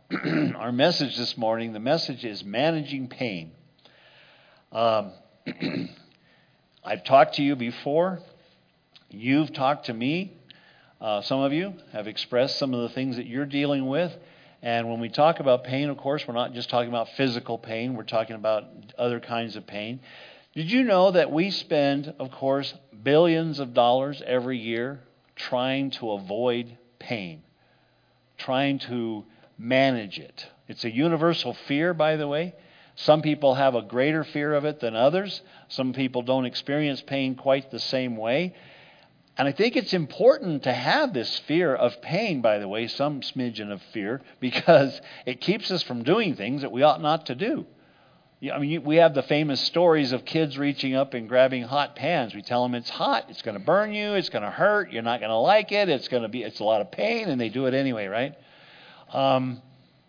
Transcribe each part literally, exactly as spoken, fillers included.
our message this morning. The message is managing pain. Um, I've talked to you before. You've talked to me. Uh, some of you have expressed some of the things that you're dealing with. And when we talk about pain, of course, we're not just talking about physical pain. We're talking about other kinds of pain. Did you know that we spend, of course, billions of dollars every year trying to avoid pain, trying to manage it? It's a universal fear, by the way. Some people have a greater fear of it than others. Some people don't experience pain quite the same way. And I think it's important to have this fear of pain, by the way, some smidgen of fear, because it keeps us from doing things that we ought not to do. I mean, we have the famous stories of kids reaching up and grabbing hot pans. We tell them it's hot, it's going to burn you, it's going to hurt, you're not going to like it, it's going to be, it's a lot of pain, and they do it anyway, right? Um,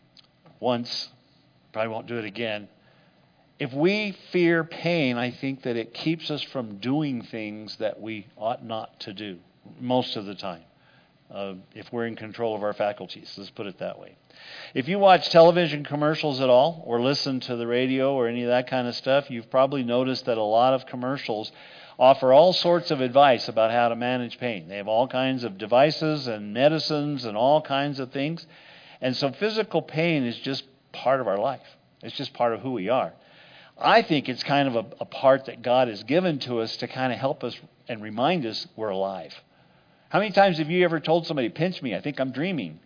once, probably won't do it again. If we fear pain, I think that it keeps us from doing things that we ought not to do most of the time, uh, if we're in control of our faculties. Let's put it that way. If you watch television commercials at all or listen to the radio or any of that kind of stuff, you've probably noticed that a lot of commercials offer all sorts of advice about how to manage pain. They have all kinds of devices and medicines and all kinds of things. And so physical pain is just part of our life. It's just part of who we are. I think it's kind of a, a part that God has given to us to kind of help us and remind us we're alive. How many times have you ever told somebody, pinch me, I think I'm dreaming?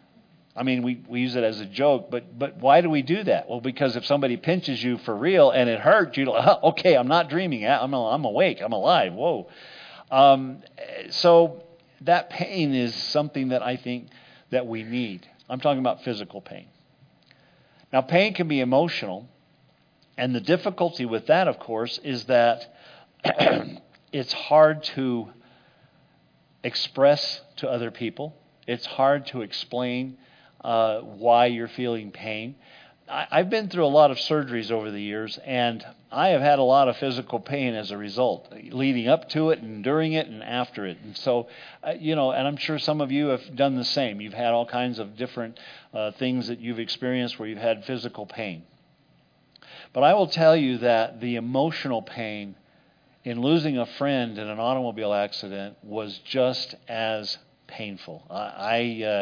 I mean, we, we use it as a joke, but but why do we do that? Well, because if somebody pinches you for real and it hurts, you're like, oh, okay, I'm not dreaming. I'm, I'm awake. I'm alive. Whoa. Um, so that pain is something that I think that we need. I'm talking about physical pain. Now, pain can be emotional. And the difficulty with that, of course, is that it's hard to express to other people. It's hard to explain uh, why you're feeling pain. I, I've been through a lot of surgeries over the years, and I have had a lot of physical pain as a result, leading up to it and during it and after it. And so, uh, you know, and I'm sure some of you have done the same. You've had all kinds of different uh, things that you've experienced where you've had physical pain. But I will tell you that the emotional pain in losing a friend in an automobile accident was just as painful. I I, uh,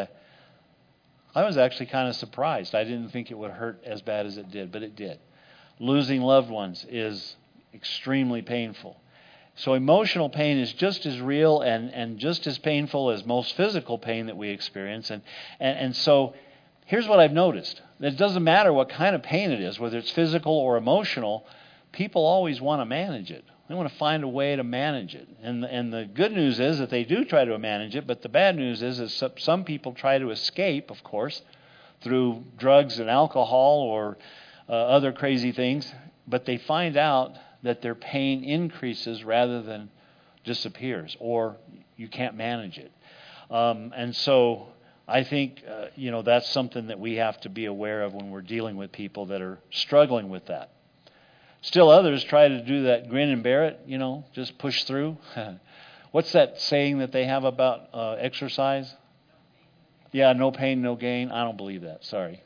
I was actually kind of surprised. I didn't think it would hurt as bad as it did, but it did. Losing loved ones is extremely painful. So emotional pain is just as real and, and just as painful as most physical pain that we experience. And, and, and so here's what I've noticed. It doesn't matter what kind of pain it is, whether it's physical or emotional, people always want to manage it. They want to find a way to manage it. And, and the good news is that they do try to manage it, but the bad news is that some people try to escape, of course, through drugs and alcohol or uh, other crazy things, but they find out that their pain increases rather than disappears, or you can't manage it. Um, and so I think, uh, you know, that's something that we have to be aware of when we're dealing with people that are struggling with that. Still others try to do that grin and bear it, you know, just push through. What's that saying that they have about uh, exercise? Yeah, no pain, no gain. I don't believe that. Sorry.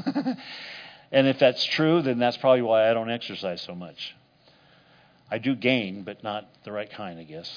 And if that's true, then that's probably why I don't exercise so much. I do gain, but not the right kind, I guess.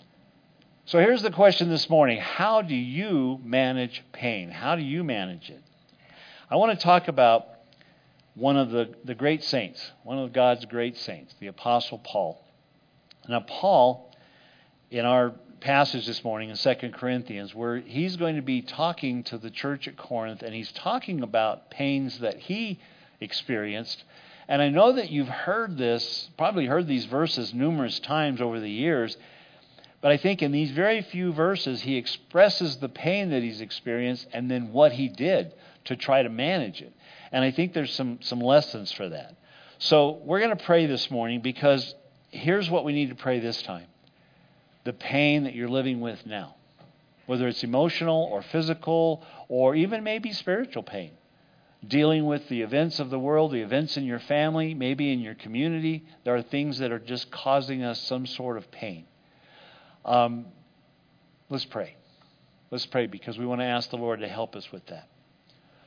So here's the question this morning. How do you manage pain? How do you manage it? I want to talk about one of the, the great saints, one of God's great saints, the Apostle Paul. Now, Paul, in our passage this morning in Second Corinthians, where he's going to be talking to the church at Corinth, and he's talking about pains that he experienced. And I know that you've heard this, probably heard these verses numerous times over the years, but I think in these very few verses, he expresses the pain that he's experienced and then what he did to try to manage it. And I think there's some, some lessons for that. So we're going to pray this morning because here's what we need to pray this time. The pain that you're living with now, whether it's emotional or physical or even maybe spiritual pain, dealing with the events of the world, the events in your family, maybe in your community, there are things that are just causing us some sort of pain. Um, let's pray. Let's pray because we want to ask the Lord to help us with that.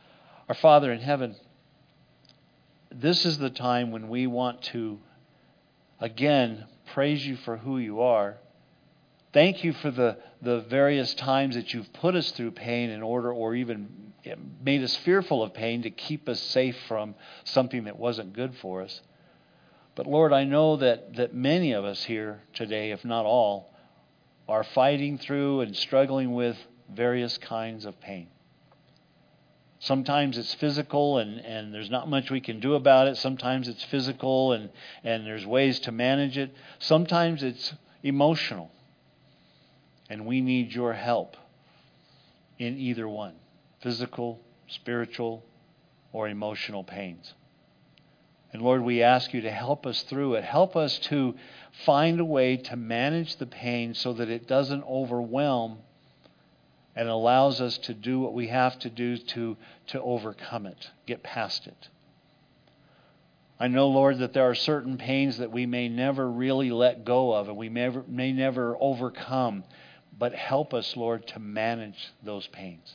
Our Father in heaven, this is the time when we want to, again, praise you for who you are. Thank you for the, the various times that you've put us through pain in order, or even made us fearful of pain to keep us safe from something that wasn't good for us. But Lord, I know that, that many of us here today, if not all, are fighting through and struggling with various kinds of pain. Sometimes it's physical and, and there's not much we can do about it. Sometimes it's physical and, and there's ways to manage it. Sometimes it's emotional. And we need your help in either one, physical, spiritual, or emotional pains. And Lord, we ask you to help us through it. Help us to find a way to manage the pain so that it doesn't overwhelm and allows us to do what we have to do to, to overcome it, get past it. I know, Lord, that there are certain pains that we may never really let go of and we may never, may never overcome. But help us, Lord, to manage those pains.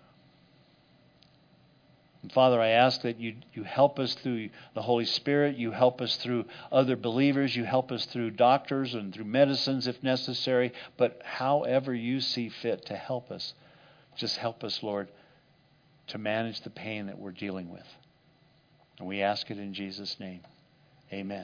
And Father, I ask that you, you help us through the Holy Spirit. You help us through other believers. You help us through doctors and through medicines if necessary. But however you see fit to help us, just help us, Lord, to manage the pain that we're dealing with. And we ask it in Jesus' name. Amen.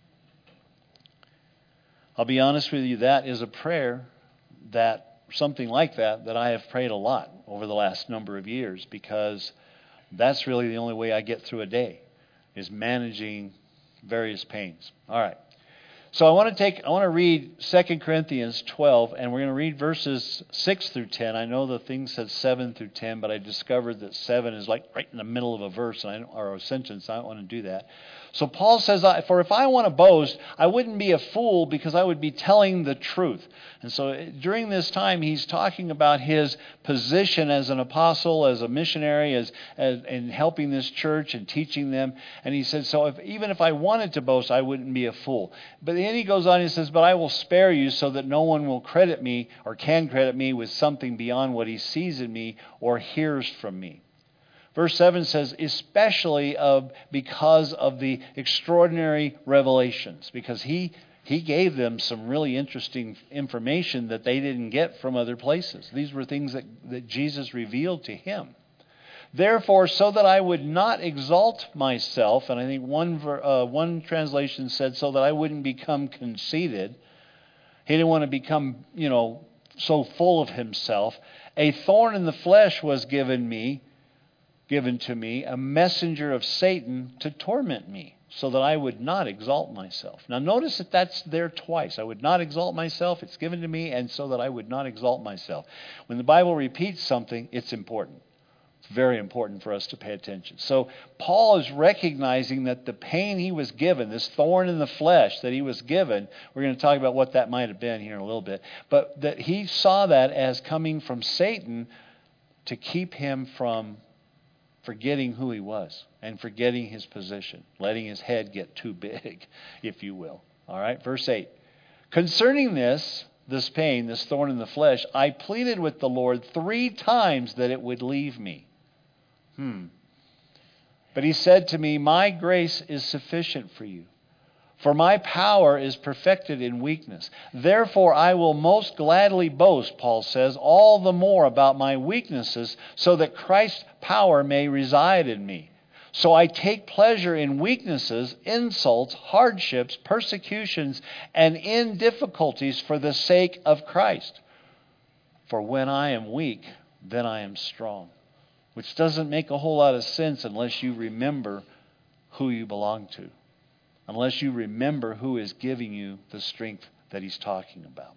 I'll be honest with you, that is a prayer that, something like that, that I have prayed a lot over the last number of years, because that's really the only way I get through a day, is managing various pains. All right. So I want to take, I want to read Second Corinthians twelve, and we're going to read verses six through ten. I know the thing said seven through ten, but I discovered that seven is like right in the middle of a verse and I don't, or a sentence. I don't want to do that. So Paul says, for if I want to boast, I wouldn't be a fool, because I would be telling the truth. And so during this time, he's talking about his position as an apostle, as a missionary, as, as in helping this church and teaching them. And he said, so if, even if I wanted to boast, I wouldn't be a fool. But then he goes on and says, but I will spare you so that no one will credit me or can credit me with something beyond what he sees in me or hears from me. Verse seven says, especially of because of the extraordinary revelations, because he he gave them some really interesting information that they didn't get from other places. These were things that, that Jesus revealed to him. Therefore, so that I would not exalt myself, and I think one uh, one translation said, so that I wouldn't become conceited. He didn't want to become, you know, so full of himself. A thorn in the flesh was given me, given to me, a messenger of Satan to torment me, so that I would not exalt myself. Now notice that that's there twice. I would not exalt myself, it's given to me, and so that I would not exalt myself. When the Bible repeats something, it's important. It's very important for us to pay attention. So Paul is recognizing that the pain he was given, this thorn in the flesh that he was given, we're going to talk about what that might have been here in a little bit, but that he saw that as coming from Satan to keep him from forgetting who he was and forgetting his position, letting his head get too big, if you will. All right, verse eight. Concerning this, this pain, this thorn in the flesh, I pleaded with the Lord three times that it would leave me. Hmm. But he said to me, my grace is sufficient for you, for my power is perfected in weakness. Therefore I will most gladly boast, Paul says, all the more about my weaknesses, so that Christ's power may reside in me. So I take pleasure in weaknesses, insults, hardships, persecutions, and in difficulties for the sake of Christ. For when I am weak, then I am strong. Which doesn't make a whole lot of sense unless you remember who you belong to. Unless you remember who is giving you the strength that he's talking about.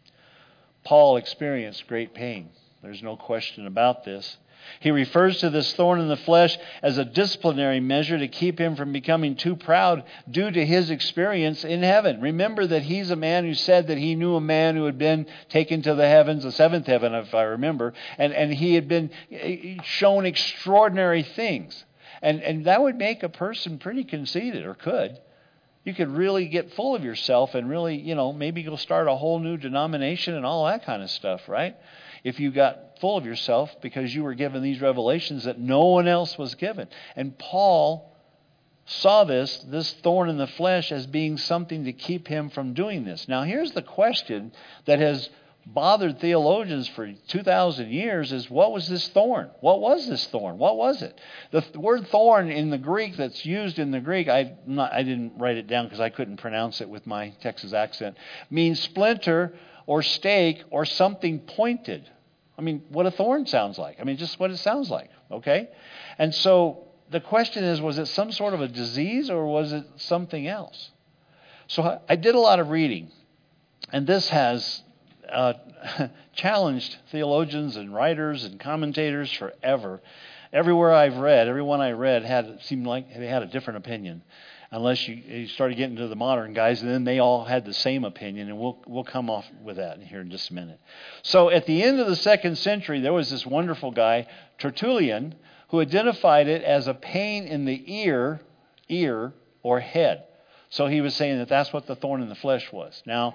Paul experienced great pain. There's no question about this. He refers to this thorn in the flesh as a disciplinary measure to keep him from becoming too proud due to his experience in heaven. Remember that he's a man who said that he knew a man who had been taken to the heavens, the seventh heaven, if I remember, and, and he had been shown extraordinary things. And, and that would make a person pretty conceited, or could. You could really get full of yourself and really, you know, maybe go start a whole new denomination and all that kind of stuff, right? If you got full of yourself because you were given these revelations that no one else was given. And Paul saw this, this thorn in the flesh, as being something to keep him from doing this. Now, here's the question that has bothered theologians for two thousand years is, what was this thorn? What was this thorn? What was it? The th- word thorn in the Greek that's used in the Greek, I not, I didn't write it down because I couldn't pronounce it with my Texas accent, means splinter or stake or something pointed. I mean, what a thorn sounds like. I mean, just what it sounds like, okay? And so the question is, was it some sort of a disease or was it something else? So I did a lot of reading, and this has uh, challenged theologians and writers and commentators forever. Everywhere I've read, everyone I read had it seemed like they had a different opinion, unless you, you started getting to the modern guys, and then they all had the same opinion, and we'll we'll come off with that here in just a minute. So at the end of the second century, there was this wonderful guy, Tertullian, who identified it as a pain in the ear, ear or head. So he was saying that that's what the thorn in the flesh was. Now,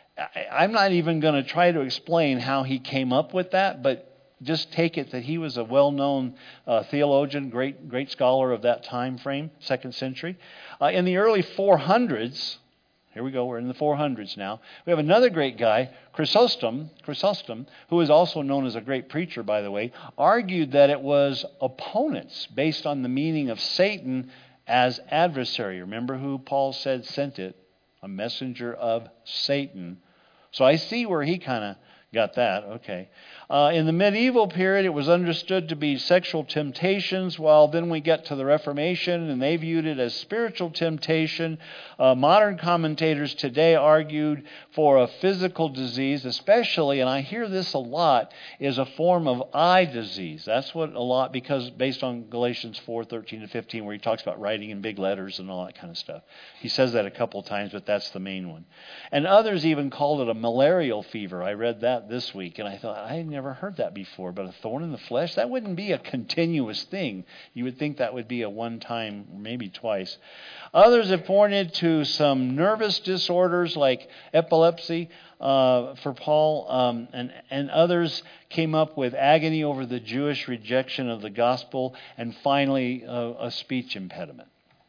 I'm not even going to try to explain how he came up with that, but just take it that he was a well-known uh, theologian, great great scholar of that time frame, second century. Uh, in the early four hundreds, here we go, we're in the four hundreds now, we have another great guy, Chrysostom, Chrysostom, who is also known as a great preacher, by the way, argued that it was opponents based on the meaning of Satan as adversary. Remember who Paul said sent it? A messenger of Satan. So I see where he kind of got that. Okay. Uh, in the medieval period, it was understood to be sexual temptations, while then we get to the Reformation, and they viewed it as spiritual temptation. Uh, modern commentators today argued for a physical disease, especially, and I hear this a lot, is a form of eye disease. That's what a lot, because based on Galatians four, thirteen to fifteen, where he talks about writing in big letters and all that kind of stuff. He says that a couple times, but that's the main one. And others even called it a malarial fever. I read that this week, and I thought, I had never heard that before, but a thorn in the flesh, that wouldn't be a continuous thing. You would think that would be a one-time, maybe twice. Others have pointed to some nervous disorders like epilepsy uh, for Paul, um, and, and others came up with agony over the Jewish rejection of the gospel, and finally uh, a speech impediment.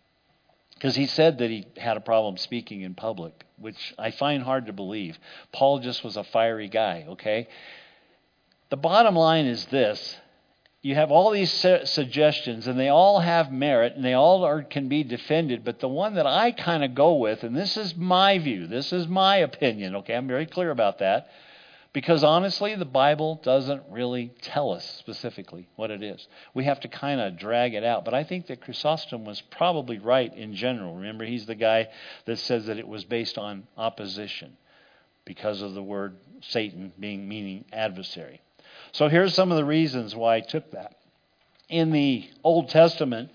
Because he said that he had a problem speaking in public, which I find hard to believe. Paul just was a fiery guy, okay? The bottom line is this. You have all these su- suggestions, and they all have merit, and they all are, can be defended, but the one that I kind of go with, and this is my view, this is my opinion, okay? I'm very clear about that. Because honestly, the Bible doesn't really tell us specifically what it is. We have to kind of drag it out. But I think that Chrysostom was probably right in general. Remember, he's the guy that says that it was based on opposition because of the word Satan being meaning adversary. So here's some of the reasons why I took that. In the Old Testament,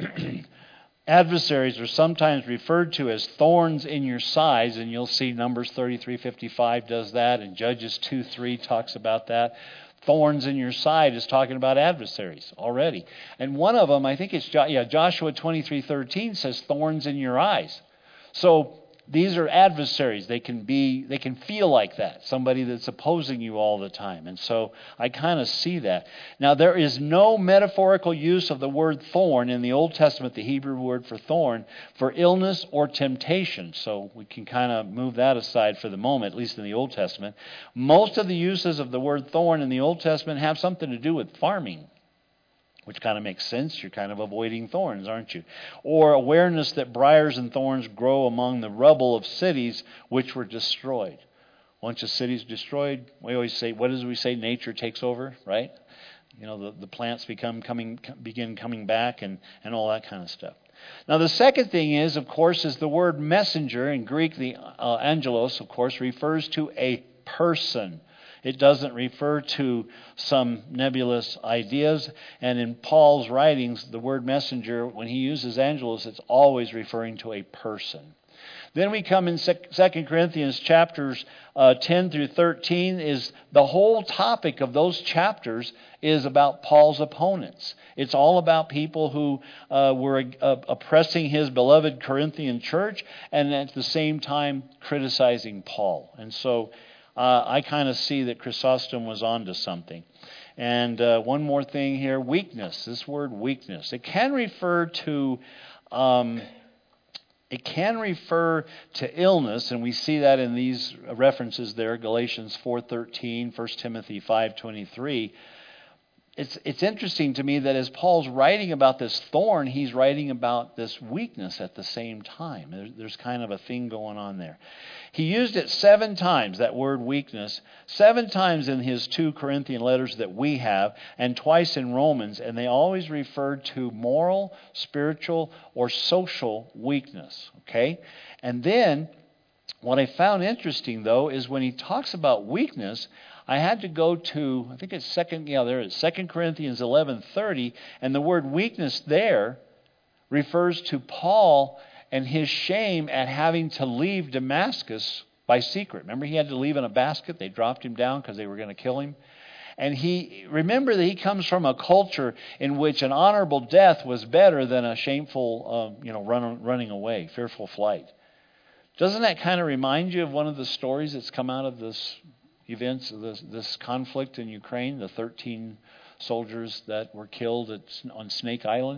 adversaries are sometimes referred to as thorns in your sides, and you'll see Numbers thirty-three fifty-five does that, and Judges two three talks about that. Thorns in your side is talking about adversaries already. And one of them, I think it's yeah, Joshua twenty-three thirteen says thorns in your eyes. So these are adversaries. They can be, they can feel like that, somebody that's opposing you all the time. And so I kind of see that. Now, there is no metaphorical use of the word thorn in the Old Testament, the Hebrew word for thorn, for illness or temptation. So we can kind of move that aside for the moment, at least in the Old Testament. Most of the uses of the word thorn in the Old Testament have something to do with farming, which kind of makes sense. You're kind of avoiding thorns, aren't you? Or awareness that briars and thorns grow among the rubble of cities which were destroyed. Once a city's destroyed, we always say, what does we say? Nature takes over, right? You know, the, the plants become coming, begin coming back and, and all that kind of stuff. Now, the second thing is, of course, is the word messenger. In Greek, the uh, angelos, of course, refers to a person. It doesn't refer to some nebulous ideas. And in Paul's writings, the word messenger, when he uses angelos, it's always referring to a person. Then we come in Second Corinthians chapters uh, ten through thirteen. Is the whole topic of those chapters is about Paul's opponents. It's all about people who uh, were uh, oppressing his beloved Corinthian church and at the same time criticizing Paul. And so Uh, I kind of see that Chrysostom was onto something. And uh, one more thing here, weakness. This word weakness. It can refer to... Um, It can refer to illness, and we see that in these references there, Galatians four thirteen, First Timothy five twenty-three. It's it's interesting to me that as Paul's writing about this thorn, he's writing about this weakness at the same time. There's, there's kind of a thing going on there. He used it seven times, that word weakness, seven times in his two Corinthian letters that we have, and twice in Romans, and they always referred to moral, spiritual, or social weakness. Okay? And then, what I found interesting, though, is when he talks about weakness, I had to go to, I think it's second, yeah, there it is, Second Corinthians eleven thirty, and the word weakness there refers to Paul and his shame at having to leave Damascus by secret. Remember, he had to leave in a basket. They dropped him down because they were going to kill him. And he, remember that he comes from a culture in which an honorable death was better than a shameful, uh, you know, run, running away, fearful flight. Doesn't that kind of remind you of one of the stories that's come out of this events, this, this conflict in Ukraine, the thirteen soldiers that were killed at, on Snake Island?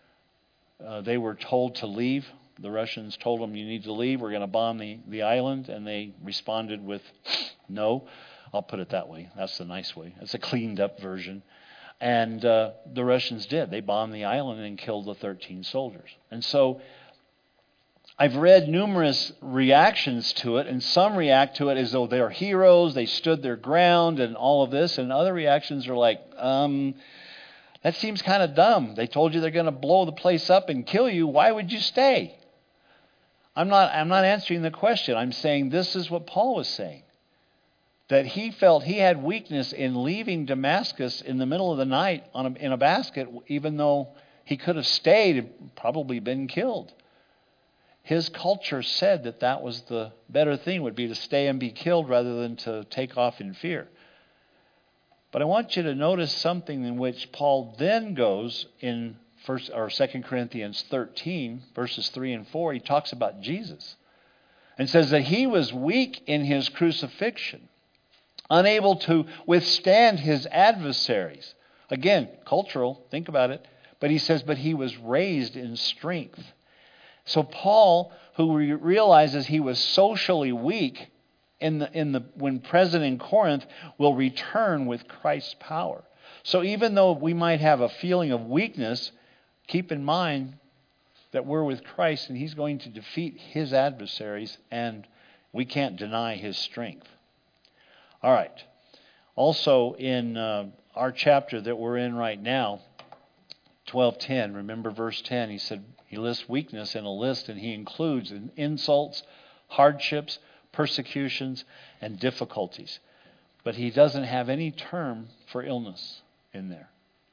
Uh, they were told to leave. The Russians told them, you need to leave, we're going to bomb the, the island. And they responded with, no. I'll put it that way. That's the nice way. It's a cleaned up version. And uh, the Russians did. They bombed the island and killed the thirteen soldiers. And so I've read numerous reactions to it, and some react to it as though they're heroes, they stood their ground and all of this, and other reactions are like, um, that seems kind of dumb. They told you they're going to blow the place up and kill you. Why would you stay? I'm not, I'm not answering the question. I'm saying this is what Paul was saying. That he felt he had weakness in leaving Damascus in the middle of the night on a, in a basket, even though he could have stayed and probably been killed. His culture said that that was the better thing, would be to stay and be killed rather than to take off in fear. But I want you to notice something in which Paul then goes in First or Second Corinthians thirteen, verses three and four. He talks about Jesus and says that he was weak in his crucifixion, unable to withstand his adversaries. Again, cultural, think about it. But he says, but he was raised in strength. So Paul, who re- realizes he was socially weak in the, in the, when present in Corinth, will return with Christ's power. So even though we might have a feeling of weakness, keep in mind that we're with Christ and he's going to defeat his adversaries, and we can't deny his strength. All right. Also in uh, our chapter that we're in right now, twelve ten, remember verse ten, he said, he lists weakness in a list, and he includes insults, hardships, persecutions, and difficulties. But he doesn't have any term for illness in there.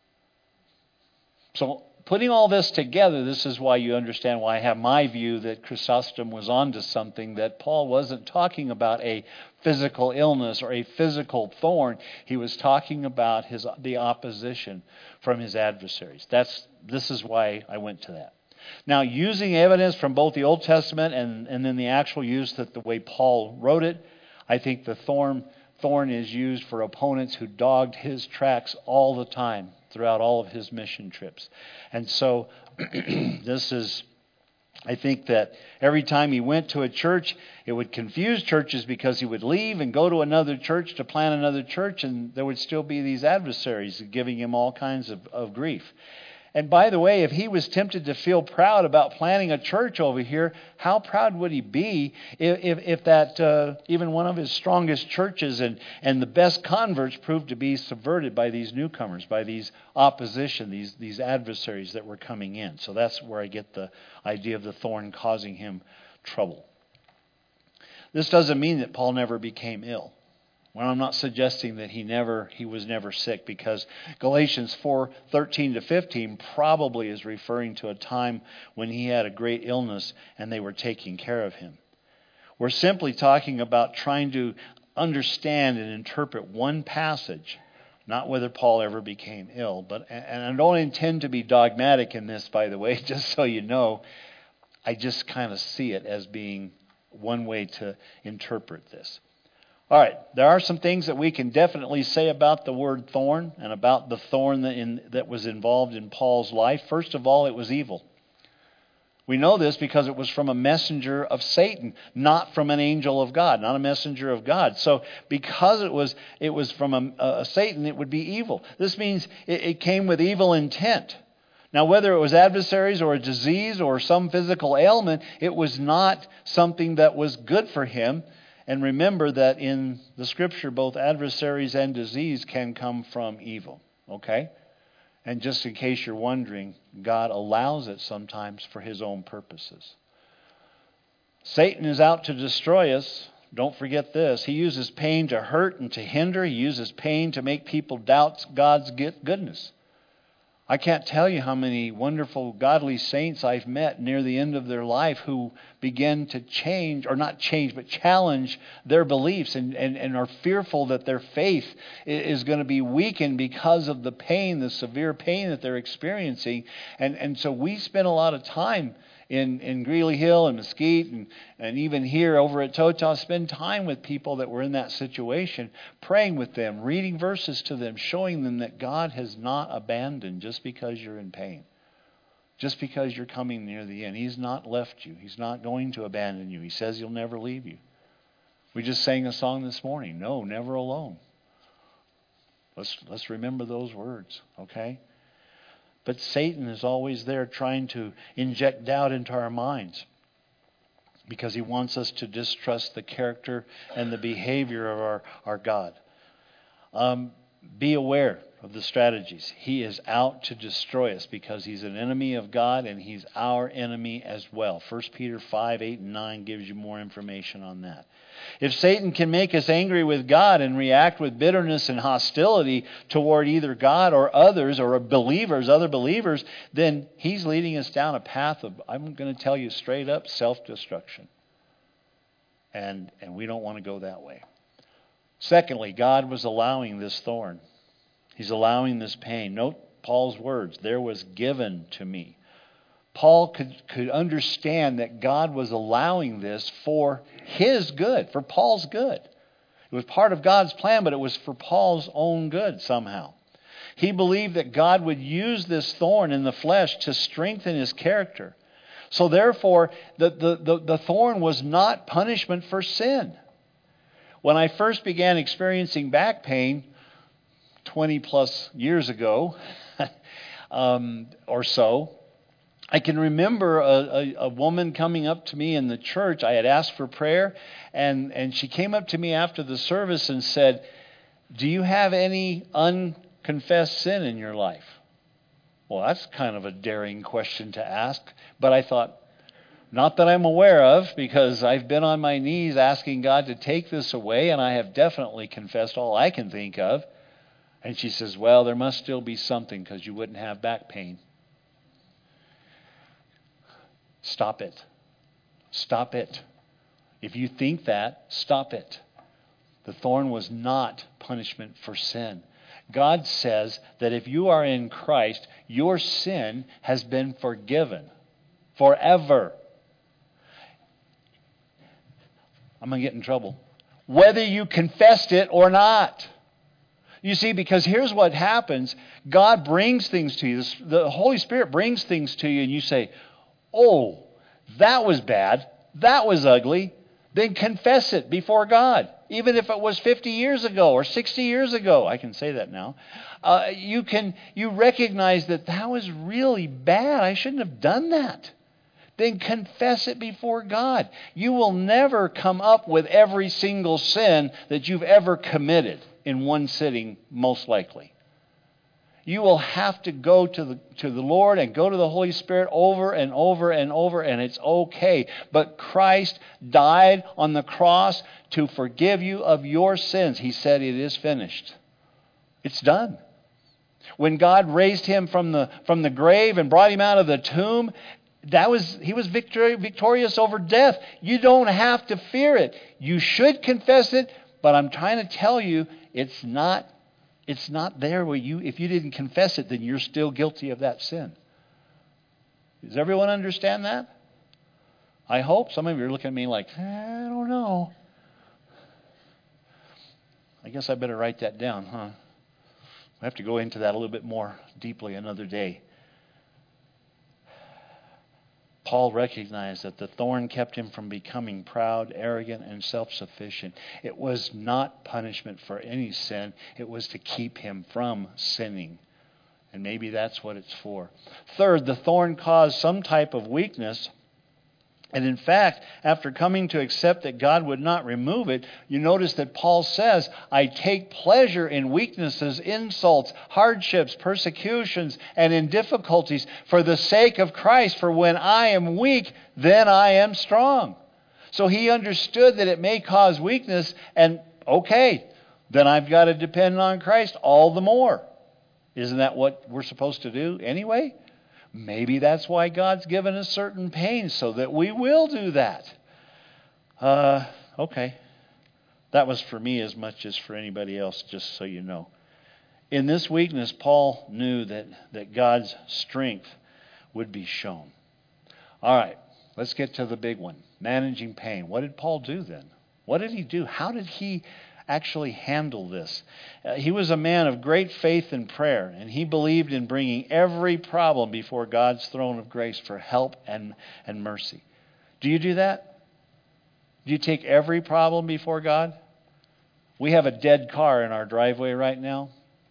So putting all this together, this is why you understand why I have my view that Chrysostom was onto something, that Paul wasn't talking about a physical illness or a physical thorn. He was talking about his the opposition from his adversaries. That's this is why I went to that. Now, using evidence from both the Old Testament and, and then the actual use that the way Paul wrote it, I think the thorn thorn is used for opponents who dogged his tracks all the time throughout all of his mission trips. And so this is, I think that every time he went to a church, it would confuse churches because he would leave and go to another church to plant another church, and there would still be these adversaries giving him all kinds of, of grief. And by the way, if he was tempted to feel proud about planting a church over here, how proud would he be if, if, if that uh, even one of his strongest churches and, and the best converts proved to be subverted by these newcomers, by these opposition, these, these adversaries that were coming in. So that's where I get the idea of the thorn causing him trouble. This doesn't mean that Paul never became ill. Well, I'm not suggesting that he never he was never sick, because Galatians four thirteen to fifteen probably is referring to a time when he had a great illness and they were taking care of him. We're simply talking about trying to understand and interpret one passage, not whether Paul ever became ill. But and I don't intend to be dogmatic in this, by the way, just so you know. I just kind of see it as being one way to interpret this. All right, there are some things that we can definitely say about the word thorn and about the thorn that, in, that was involved in Paul's life. First of all, it was evil. We know this because it was from a messenger of Satan, not from an angel of God, not a messenger of God. So because it was it was from a, a Satan, it would be evil. This means it, it came with evil intent. Now, whether it was adversaries or a disease or some physical ailment, it was not something that was good for him. And remember that in the Scripture, both adversaries and disease can come from evil. Okay? And just in case you're wondering, God allows it sometimes for His own purposes. Satan is out to destroy us. Don't forget this. He uses pain to hurt and to hinder. He uses pain to make people doubt God's goodness. I can't tell you how many wonderful godly saints I've met near the end of their life who begin to change, or not change, but challenge their beliefs and, and, and are fearful that their faith is going to be weakened because of the pain, the severe pain that they're experiencing. And, and so we spend a lot of time in, in Greeley Hill and Mesquite and, and even here over at Totowa, spend time with people that were in that situation, praying with them, reading verses to them, showing them that God has not abandoned just because you're in pain, just because you're coming near the end. He's not left you. He's not going to abandon you. He says He'll never leave you. We just sang a song this morning, No, Never Alone. Let's, let's remember those words, okay? But Satan is always there trying to inject doubt into our minds because he wants us to distrust the character and the behavior of our, our God. Um, be aware of the strategies. He is out to destroy us because He's an enemy of God and He's our enemy as well. First Peter five, eight, and nine gives you more information on that. If Satan can make us angry with God and react with bitterness and hostility toward either God or others or believers, other believers, then he's leading us down a path of, I'm going to tell you straight up, self-destruction. And, and we don't want to go that way. Secondly, God was allowing this thorn. He's allowing this pain. Note Paul's words, there was given to me. Paul could, could understand that God was allowing this for his good, for Paul's good. It was part of God's plan, but it was for Paul's own good somehow. He believed that God would use this thorn in the flesh to strengthen his character. So therefore, the, the, the, the thorn was not punishment for sin. When I first began experiencing back pain twenty plus years ago um, or so, I can remember a, a, a woman coming up to me in the church. I had asked for prayer, and, and she came up to me after the service and said, do you have any unconfessed sin in your life? Well, that's kind of a daring question to ask, but I thought, not that I'm aware of, because I've been on my knees asking God to take this away, and I have definitely confessed all I can think of. And she says, well, there must still be something because you wouldn't have back pain. Stop it. Stop it. If you think that, stop it. The thorn was not punishment for sin. God says that if you are in Christ, your sin has been forgiven forever. I'm going to get in trouble. Whether you confessed it or not. You see, because here's what happens. God brings things to you. The Holy Spirit brings things to you and you say, oh, that was bad. That was ugly. Then confess it before God. Even if it was fifty years ago or sixty years ago. I can say that now. Uh, you can you recognize that that was really bad. I shouldn't have done that. Then confess it before God. You will never come up with every single sin that you've ever committed in one sitting, most likely. You will have to go to the to the Lord and go to the Holy Spirit over and over and over, and it's okay. But Christ died on the cross to forgive you of your sins. He said it is finished. It's done. When God raised him from the from the grave and brought him out of the tomb, that was he was victor, victorious over death. You don't have to fear it. You should confess it, but I'm trying to tell you, it's not It's not there where you, if you didn't confess it, then you're still guilty of that sin. Does everyone understand that? I hope. Some of you are looking at me like, I don't know. I guess I better write that down, huh? I have to go into that a little bit more deeply another day. Paul recognized that the thorn kept him from becoming proud, arrogant, and self-sufficient. It was not punishment for any sin. It was to keep him from sinning. And maybe that's what it's for. Third, the thorn caused some type of weakness. And in fact, after coming to accept that God would not remove it, you notice that Paul says, I take pleasure in weaknesses, insults, hardships, persecutions, and in difficulties for the sake of Christ. For when I am weak, then I am strong. So he understood that it may cause weakness, and okay, then I've got to depend on Christ all the more. Isn't that what we're supposed to do anyway? Maybe that's why God's given us certain pain, so that we will do that. Uh, okay. That was for me as much as for anybody else, just so you know. In this weakness, Paul knew that, that God's strength would be shown. All right, let's get to the big one. Managing pain. What did Paul do then? What did he do? How did he actually handle this? Uh, he was a man of great faith and prayer, and he believed in bringing every problem before God's throne of grace for help and, and mercy. Do you do that? Do you take every problem before God? We have a dead car in our driveway right now.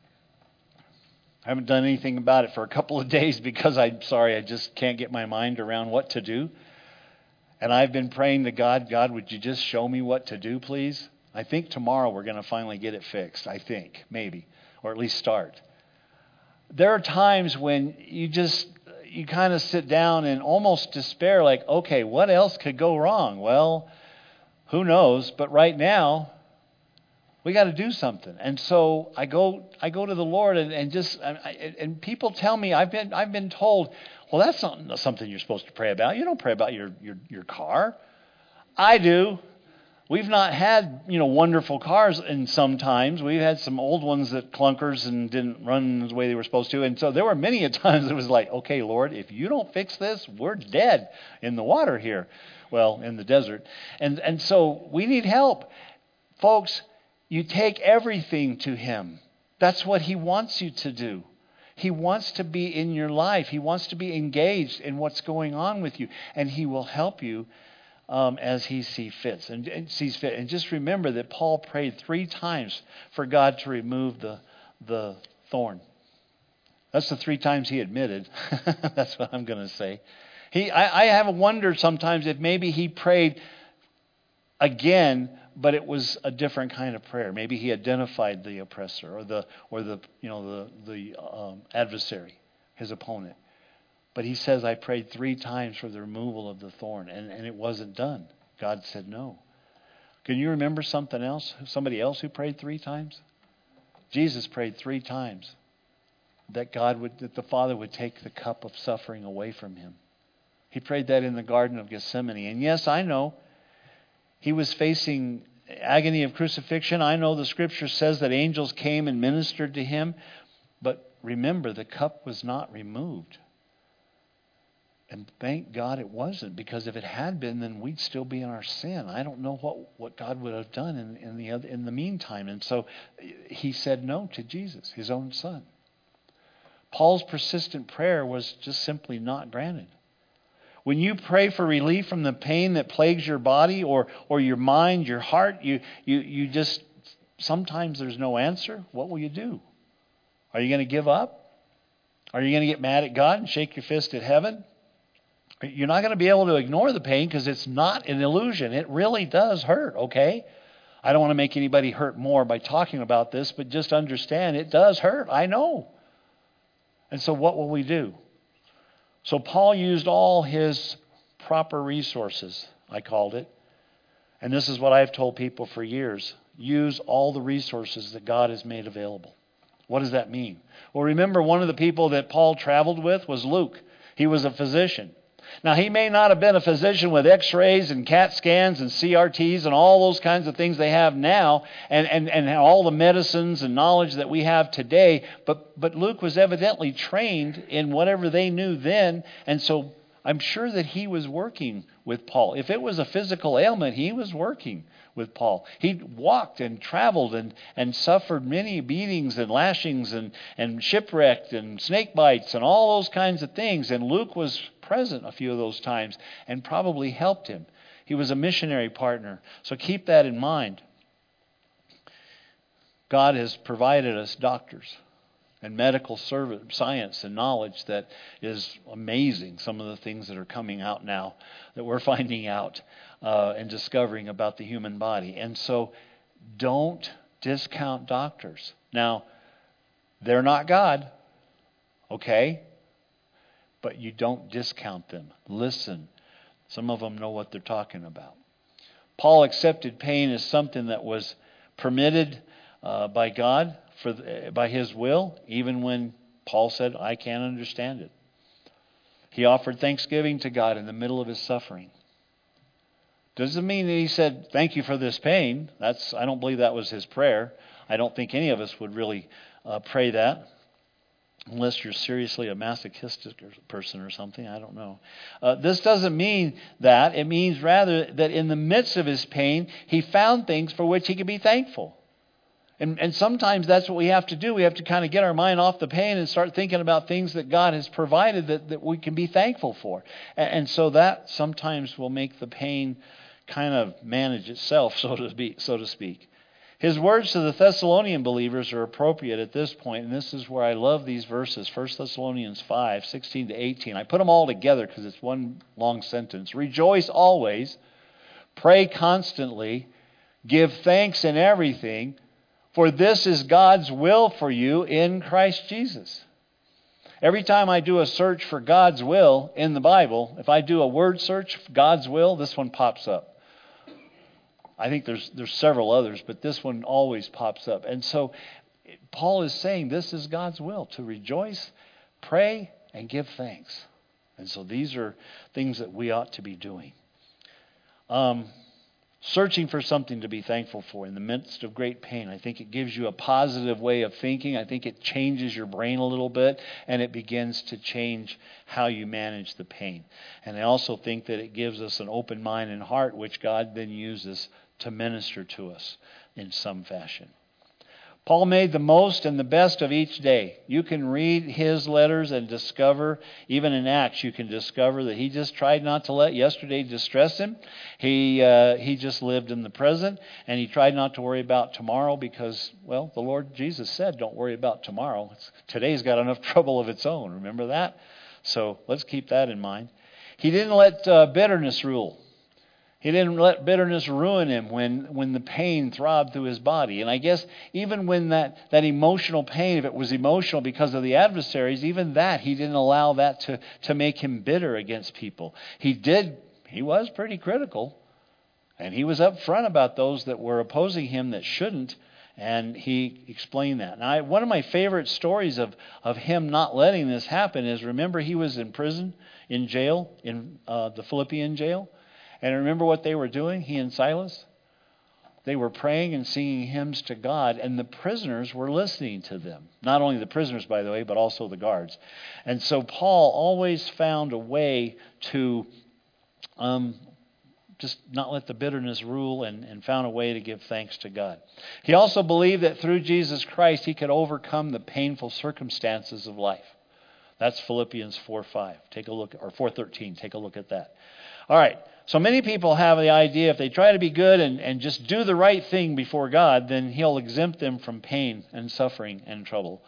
I haven't done anything about it for a couple of days because I'm sorry, I just can't get my mind around what to do. And I've been praying to God, God, would you just show me what to do, please? I think tomorrow we're going to finally get it fixed. I think, maybe, or at least start. There are times when you just, you kind of sit down and almost despair, like, okay, what else could go wrong? Well, who knows? But right now, we got to do something. And so I go, I go to the Lord, and, and just, I, and people tell me, I've been, I've been told, well, that's not something you're supposed to pray about. You don't pray about your, your, your car. I do. We've not had, you know, wonderful cars in some times. We've had some old ones that clunkers and didn't run the way they were supposed to. And so there were many a times it was like, okay, Lord, if you don't fix this, we're dead in the water here. Well, in the desert. And and so we need help. Folks, you take everything to Him. That's what He wants you to do. He wants to be in your life. He wants to be engaged in what's going on with you. And He will help you Um, as he see fits and, and sees fit. And just remember that Paul prayed three times for God to remove the the thorn. That's the three times he admitted. That's what I'm going to say. He, I, I have wondered sometimes if maybe he prayed again, but it was a different kind of prayer. Maybe he identified the oppressor or the or the you know the the um, adversary, his opponent. But he says, I prayed three times for the removal of the thorn, and, and it wasn't done. God said no. Can you remember something else? Somebody else who prayed three times? Jesus prayed three times that God would, that the Father would take the cup of suffering away from him. He prayed that in the Garden of Gethsemane. And yes, I know he was facing agony of crucifixion. I know the Scripture says that angels came and ministered to him. But remember, the cup was not removed. And thank God it wasn't, because if it had been, then we'd still be in our sin. I don't know what, what God would have done in, in the other, in the meantime. And so he said no to Jesus, his own son. Paul's persistent prayer was just simply not granted. When you pray for relief from the pain that plagues your body or or your mind, your heart, you you you just, sometimes there's no answer. What will you do? Are you going to give up? Are you going to get mad at God and shake your fist at heaven? You're not going to be able to ignore the pain because it's not an illusion. It really does hurt, okay? I don't want to make anybody hurt more by talking about this, but just understand it does hurt. I know. And so what will we do? So Paul used all his proper resources, I called it. And this is what I've told people for years. Use all the resources that God has made available. What does that mean? Well, remember, one of the people that Paul traveled with was Luke. He was a physician. Now, he may not have been a physician with x-rays and CAT scans and C R Ts and all those kinds of things they have now, and, and, and all the medicines and knowledge that we have today, but, but Luke was evidently trained in whatever they knew then, and so I'm sure that he was working with Paul. If it was a physical ailment, he was working with Paul. He walked and traveled and, and suffered many beatings and lashings and, and shipwrecked and snake bites and all those kinds of things. And Luke was present a few of those times and probably helped him. He was a missionary partner. So keep that in mind. God has provided us doctors and medical service, science and knowledge that is amazing. Some of the things that are coming out now that we're finding out uh, and discovering about the human body. And so don't discount doctors. Now, they're not God, okay? But you don't discount them. Listen. Some of them know what they're talking about. Paul accepted pain as something that was permitted uh, by God, for the, by his will, even when Paul said, I can't understand it. He offered thanksgiving to God in the middle of his suffering. Doesn't mean that he said, thank you for this pain. That's I don't believe that was his prayer. I don't think any of us would really uh, pray that, unless you're seriously a masochistic person or something. I don't know. Uh, this doesn't mean that. It means rather that in the midst of his pain, he found things for which he could be thankful. And, and sometimes that's what we have to do. We have to kind of get our mind off the pain and start thinking about things that God has provided that, that we can be thankful for. And, and so that sometimes will make the pain kind of manage itself, so to be, so to speak. His words to the Thessalonian believers are appropriate at this point, and this is where I love these verses, First Thessalonians five, sixteen to eighteen. I put them all together because it's one long sentence. Rejoice always, pray constantly, give thanks in everything, for this is God's will for you in Christ Jesus. Every time I do a search for God's will in the Bible, if I do a word search, God's will, this one pops up. I think there's there's several others, but this one always pops up. And so Paul is saying this is God's will, to rejoice, pray, and give thanks. And so these are things that we ought to be doing. Um, searching for something to be thankful for in the midst of great pain. I think it gives you a positive way of thinking. I think it changes your brain a little bit, and it begins to change how you manage the pain. And I also think that it gives us an open mind and heart, which God then uses to minister to us in some fashion. Paul made the most and the best of each day. You can read his letters and discover, even in Acts, you can discover that he just tried not to let yesterday distress him. He uh, he just lived in the present, and he tried not to worry about tomorrow because, well, the Lord Jesus said, don't worry about tomorrow. It's, today's got enough trouble of its own. Remember that? So let's keep that in mind. He didn't let uh, bitterness rule. He didn't let bitterness ruin him when, when the pain throbbed through his body. And I guess even when that, that emotional pain, if it was emotional because of the adversaries, even that, he didn't allow that to, to make him bitter against people. He did, he was pretty critical. And he was upfront about those that were opposing him that shouldn't. And he explained that. Now, I, one of my favorite stories of, of him not letting this happen is, remember he was in prison, in jail, in uh, the Philippian jail. And remember what they were doing, he and Silas? They were praying and singing hymns to God, and the prisoners were listening to them. Not only the prisoners, by the way, but also the guards. And so Paul always found a way to um, just not let the bitterness rule, and, and found a way to give thanks to God. He also believed that through Jesus Christ he could overcome the painful circumstances of life. That's Philippians four five. Take a look, or four thirteen. Take a look at that. All right. So many people have the idea if they try to be good and, and just do the right thing before God, then he'll exempt them from pain and suffering and trouble.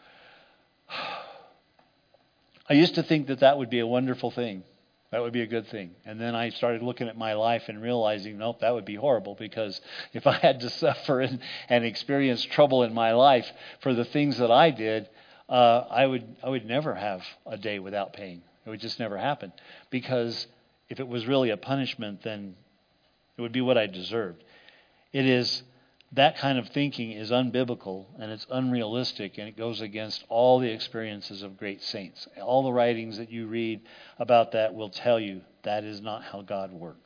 I used to think that that would be a wonderful thing. That would be a good thing. And then I started looking at my life and realizing, nope, that would be horrible, because if I had to suffer and, and experience trouble in my life for the things that I did, uh, I would I would never have a day without pain. It would just never happen, because if it was really a punishment, then it would be what I deserved. It is, that kind of thinking is unbiblical, and it's unrealistic, and it goes against all the experiences of great saints. All the writings that you read about that will tell you that is not how God works.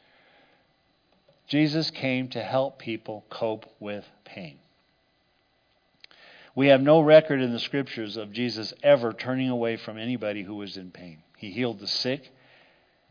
Jesus came to help people cope with pain. We have no record in the Scriptures of Jesus ever turning away from anybody who was in pain. He healed the sick.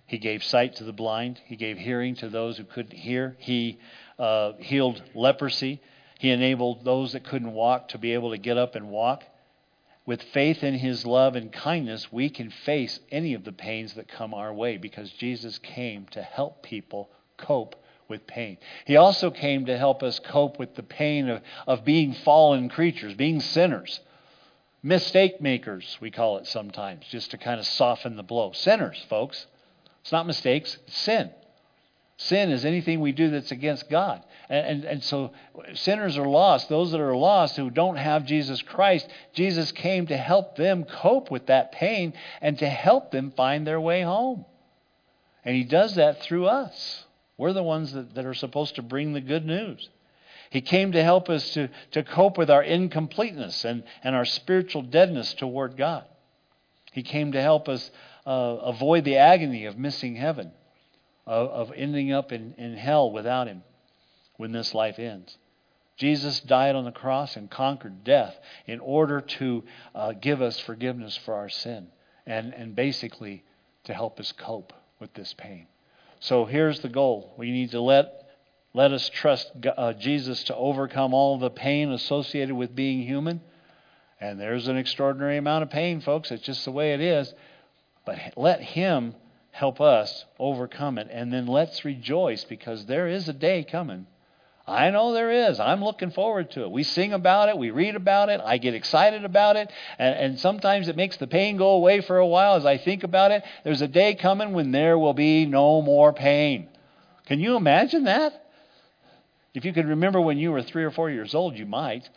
He gave sight to the blind. He gave hearing to those who couldn't hear. He uh, healed leprosy. He enabled those that couldn't walk to be able to get up and walk. With faith in His love and kindness, we can face any of the pains that come our way because Jesus came to help people cope with pain. He also came to help us cope with the pain of, of being fallen creatures, being sinners. Mistake makers, we call it sometimes, just to kind of soften the blow. Sinners, folks. It's not mistakes, it's sin. Sin is anything we do that's against God. And, and, and so sinners are lost. Those that are lost who don't have Jesus Christ, Jesus came to help them cope with that pain and to help them find their way home. And He does that through us. We're the ones that, that are supposed to bring the good news. He came to help us to, to cope with our incompleteness and, and our spiritual deadness toward God. He came to help us uh, avoid the agony of missing heaven, of, of ending up in, in hell without Him when this life ends. Jesus died on the cross and conquered death in order to uh, give us forgiveness for our sin and, and basically to help us cope with this pain. So here's the goal. We need to let let us trust uh, Jesus to overcome all the pain associated with being human. And there's an extraordinary amount of pain, folks. It's just the way it is. But let Him help us overcome it. And then let's rejoice because there is a day coming. I know there is. I'm looking forward to it. We sing about it. We read about it. I get excited about it. And, and sometimes it makes the pain go away for a while as I think about it. There's a day coming when there will be no more pain. Can you imagine that? If you could remember when you were three or four years old, you might.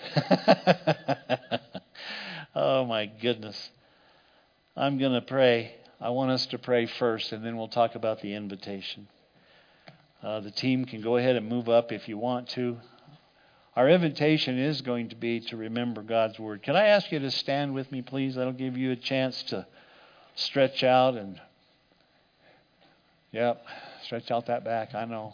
Oh, my goodness. I'm going to pray. I want us to pray first, and then we'll talk about the invitation. Uh, the team can go ahead and move up if you want to. Our invitation is going to be to remember God's Word. Can I ask you to stand with me, please? That'll give you a chance to stretch out and, yep, stretch out that back, I know.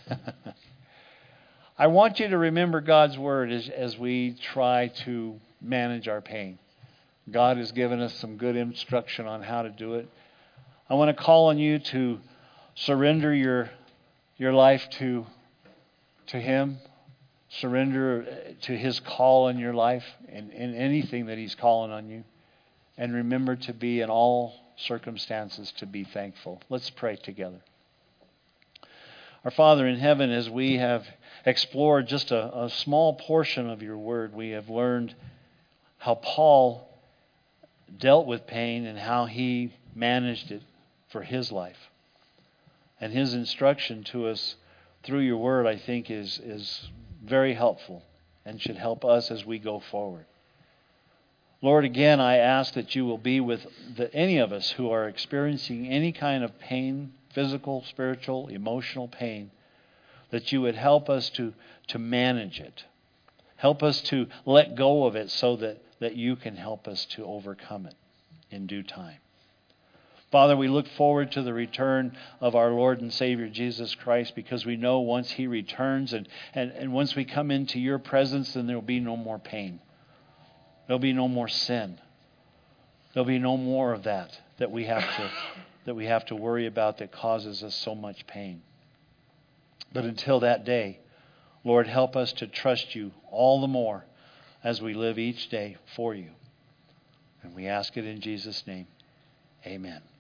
I want you to remember God's Word as, as we try to manage our pain. God has given us some good instruction on how to do it. I want to call on you to surrender your your life to to Him. Surrender to His call in your life and in anything that He's calling on you. And remember to be in all circumstances to be thankful. Let's pray together. Our Father in heaven, as we have explored just a, a small portion of your word, we have learned how Paul dealt with pain and how he managed it for his life. And his instruction to us through your word, I think, is, is very helpful and should help us as we go forward. Lord, again, I ask that you will be with the, any of us who are experiencing any kind of pain, physical, spiritual, emotional pain, that you would help us to, to manage it. Help us to let go of it so that, that you can help us to overcome it in due time. Father, we look forward to the return of our Lord and Savior Jesus Christ, because we know once He returns and, and, and once we come into your presence, then there will be no more pain. There'll be no more sin. There'll be no more of that that we have to that we have to worry about that causes us so much pain. But until that day, Lord, help us to trust you all the more as we live each day for you. And we ask it in Jesus' name. Amen.